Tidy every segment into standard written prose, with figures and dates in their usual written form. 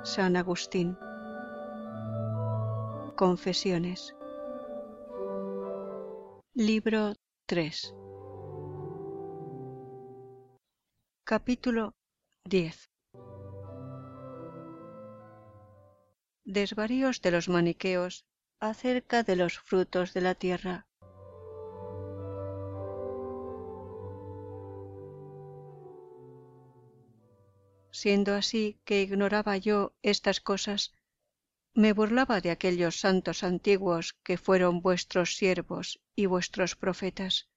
San Agustín. Confesiones. Libro 3. Capítulo 10. Desvaríos de los maniqueos acerca de los frutos de la tierra. Siendo así que ignoraba yo estas cosas, me burlaba de aquellos santos antiguos que fueron vuestros siervos y vuestros profetas.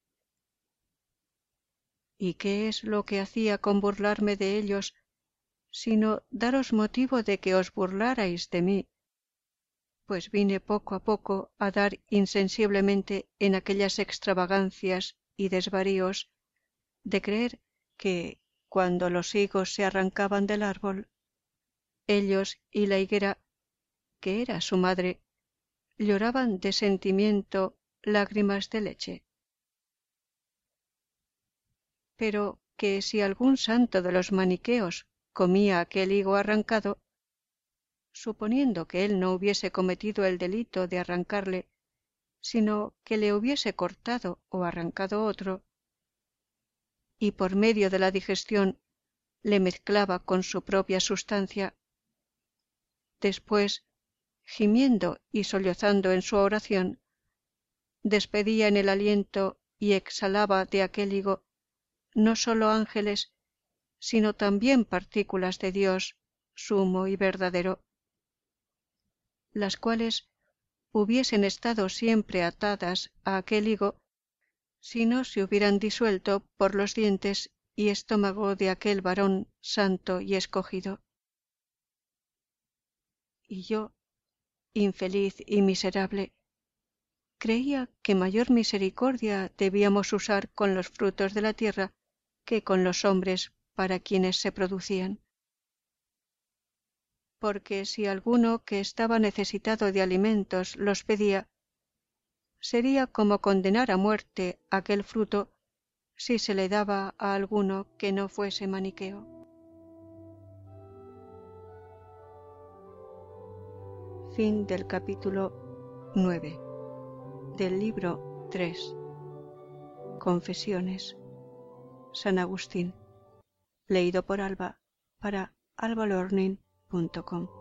¿Y qué es lo que hacía con burlarme de ellos, sino daros motivo de que os burlarais de mí? Pues vine poco a poco a dar insensiblemente en aquellas extravagancias y desvaríos de creer que, cuando los higos se arrancaban del árbol, ellos y la higuera, que era su madre, lloraban de sentimiento lágrimas de leche. Pero que si algún santo de los maniqueos comía aquel higo arrancado, suponiendo que él no hubiese cometido el delito de arrancarle, sino que le hubiese cortado o arrancado otro, y por medio de la digestión le mezclaba con su propia sustancia, después, gimiendo y sollozando en su oración, despedía en el aliento y exhalaba de aquel higo no sólo ángeles, sino también partículas de Dios sumo y verdadero, las cuales hubiesen estado siempre atadas a aquel higo si no se hubieran disuelto por los dientes y estómago de aquel varón santo y escogido. Y yo, infeliz y miserable, creía que mayor misericordia debíamos usar con los frutos de la tierra que con los hombres para quienes se producían. Porque si alguno que estaba necesitado de alimentos los pedía, sería como condenar a muerte aquel fruto si se le daba a alguno que no fuese maniqueo. Fin del capítulo 9 del libro 3. Confesiones. San Agustín. Leído por Alba para albalearning.com.